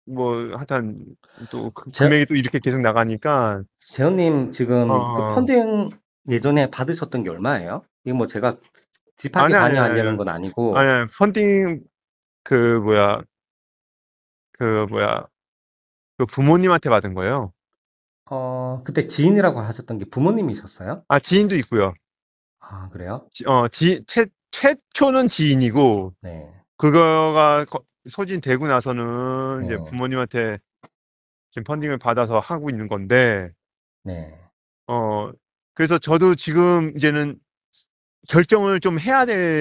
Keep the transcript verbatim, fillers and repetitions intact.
뭐 하여튼 또 그 제 금액이 또 이렇게 계속 나가니까 재현님 지금 그 어 펀딩 예전에 받으셨던 게 얼마예요? 이거 뭐 제가 딥하게 아니야, 아니야, 관여하려는 아니야. 건 아니고, 아니야. 펀딩 그 뭐야 그 뭐야 그 부모님한테 받은 거예요. 어, 그때 지인이라고 하셨던 게 부모님이셨어요? 아, 지인도 있고요. 아, 그래요? 지, 어, 지, 최, 최초는 지인이고 네, 그거가 거- 소진되고 나서는 이제 네, 부모님한테 지금 펀딩을 받아서 하고 있는 건데 네. 어 그래서 저도 지금 이제는 결정을 좀 해야 될